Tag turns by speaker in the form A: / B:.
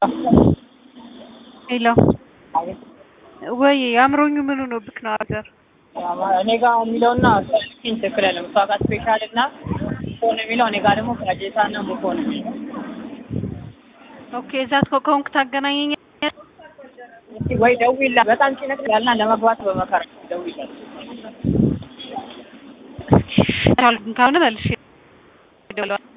A: ሄሎ ወይ አምሮኙ ምኑ ነው ብክ ነው አገር
B: እኔ ጋር የሚለውና ስኪን ትክክል አይደለም። እሷ ጋር ስፔሻል እና ፎን የሚለው እኔ ጋር ደግሞ ፍራጄታ እና ሙፎን
A: ኦኬ እዛት ኮንክ ታገናኘኝ
B: ወይ ደውይላ በጣም ጭንቅ ያልና ለመግባት በመከራ ደውይላ
A: ታልኩን ካሁን መልሽ